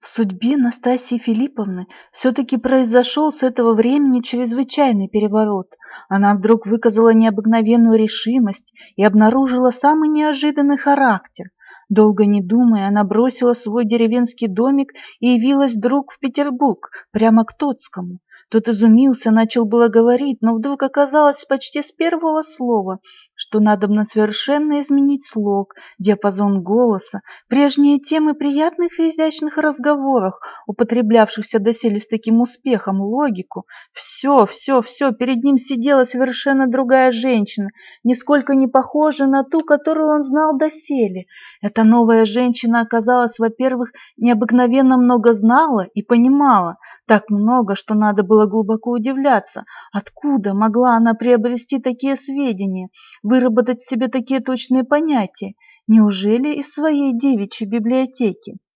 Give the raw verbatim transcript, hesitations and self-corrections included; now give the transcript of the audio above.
В судьбе Настасьи Филипповны все-таки произошел с этого времени чрезвычайный переворот. Она вдруг выказала необыкновенную решимость и обнаружила самый неожиданный характер. Долго не думая, она бросила свой деревенский домик и явилась вдруг в Петербург, прямо к Тотскому. Тот изумился, начал было говорить, но вдруг оказалось почти с первого слова, что надобно совершенно изменить слог, диапазон голоса, прежние темы приятных и изящных разговоров, употреблявшихся доселе с таким успехом, логику. Все, все, все, перед ним сидела совершенно другая женщина, нисколько не похожая на ту, которую он знал доселе. Эта новая женщина оказалась, во-первых, необыкновенно много знала и понимала, так много, что надо было глубоко удивляться, откуда могла она приобрести такие сведения, выработать в себе такие точные понятия. Неужели из своей девичьей библиотеки?